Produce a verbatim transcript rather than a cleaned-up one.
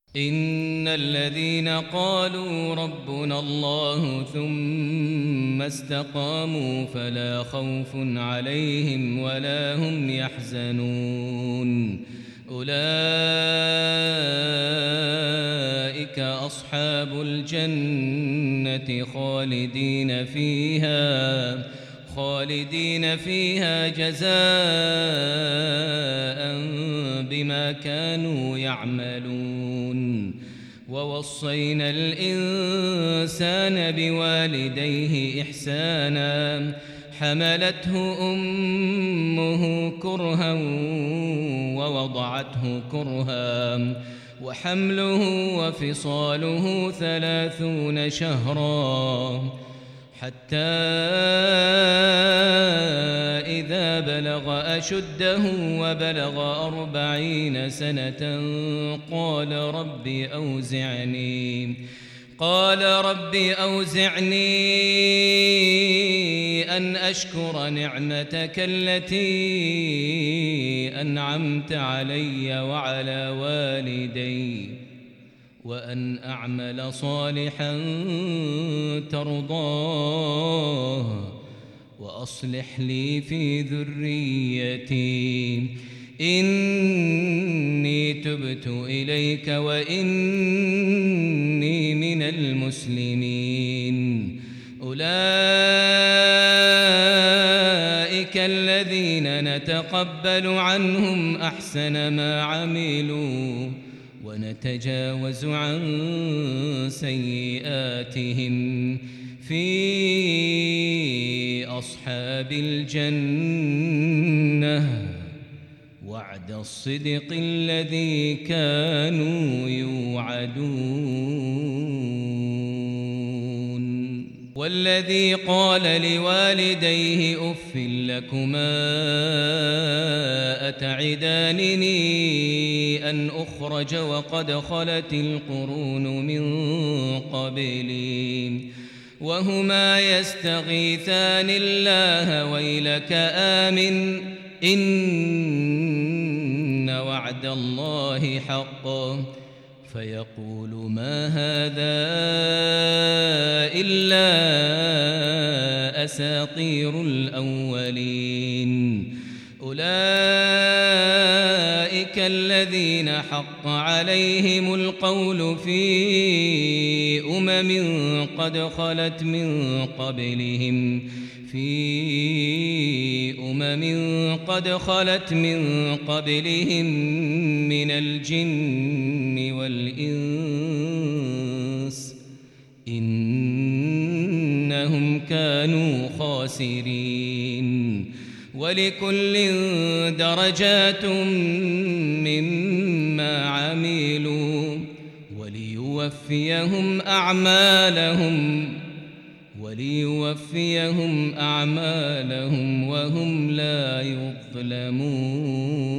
إن الذين قالوا ربنا الله ثم استقاموا فلا خوف عليهم ولا هم يحزنون أولئك أصحاب الجنة خالدين فيها خالدين فيها جزاء بما كانوا يعملون ووصينا الإنسان بوالديه إحسانا حملته أمه كرها ووضعته كرها وحمله وفصاله ثلاثون شهرا حتى إذا بلغ أشده وبلغ أربعين سنة قال رب أوزعني قال رب أوزعني أن أشكر نعمتك التي أنعمت علي وعلى والدي وأن أعمل صالحا ترضاه وأصلح لي في ذريتي إني تبت إليك وإني من المسلمين أولئك الذين نتقبل عنهم أحسن ما عملوا ونتجاوز عن سيئاتهم في أصحاب الجنة وعد الصدق الذي كانوا يوعدون والذي قال لوالديه أف لكما أتعدانني أن أخرج وقد خلت القرون من قبلي وهما يستغيثان الله ويلك آمن إن وعد الله حق فيقول ما هذا إلا أساطير الأولين أولئك الذين حق عليهم القول في أمم قد خلت من قبلهم في أمم قد خلت من قبلهم من الجن والإنس إنهم كانوا خاسرين ولكل درجات مما عملوا وليوفيهم أعمالهم وليوفيهم أعمالهم وهم لا يظلمون.